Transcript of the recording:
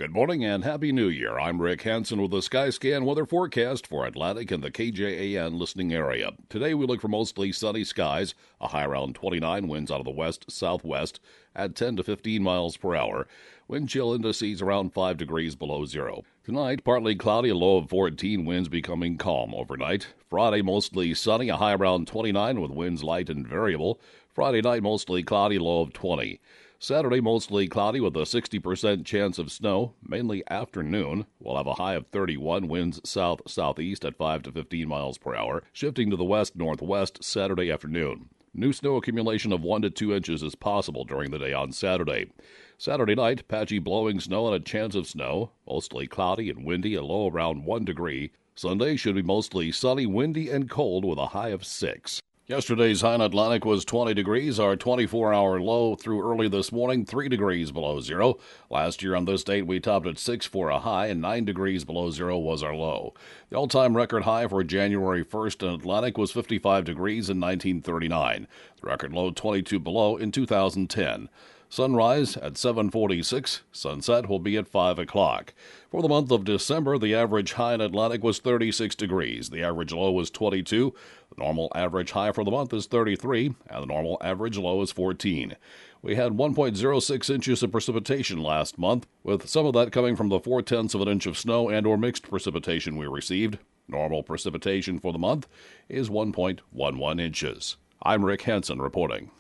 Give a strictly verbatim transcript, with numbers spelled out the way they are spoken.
Good morning and Happy New Year. I'm Rick Hansen with the Skyscan weather forecast for Atlantic and the K J A N listening area. Today we look for mostly sunny skies, a high around twenty-nine, winds out of the west-southwest at ten to fifteen miles per hour. Wind chill indices around five degrees below zero. Tonight, partly cloudy, a low of fourteen, winds becoming calm overnight. Friday, mostly sunny, a high around twenty-nine with winds light and variable. Friday night, mostly cloudy, low of twenty. Saturday, mostly cloudy with a sixty percent chance of snow, mainly afternoon. We'll have a high of thirty-one, winds south-southeast at five to fifteen miles per hour, shifting to the west-northwest Saturday afternoon. New snow accumulation of one to two inches is possible during the day on Saturday. Saturday night, patchy blowing snow and a chance of snow, mostly cloudy and windy, a low around one degree. Sunday should be mostly sunny, windy, and cold with a high of six. Yesterday's high in Atlantic was twenty degrees. Our twenty-four hour low through early this morning, three degrees below zero. Last year on this date, we topped at six for a high, and nine degrees below zero was our low. The all-time record high for January first in Atlantic was fifty-five degrees in nineteen thirty-nine. The record low, twenty-two below, in two thousand ten. Sunrise at seven forty-six. Sunset will be at five o'clock. For the month of December, the average high in Atlantic was thirty-six degrees. The average low was twenty-two. The normal average high for the month is thirty-three, and the normal average low is fourteen. We had one point zero six inches of precipitation last month, with some of that coming from the four-tenths of an inch of snow and or mixed precipitation we received. Normal precipitation for the month is one point one one inches. I'm Rick Hansen reporting.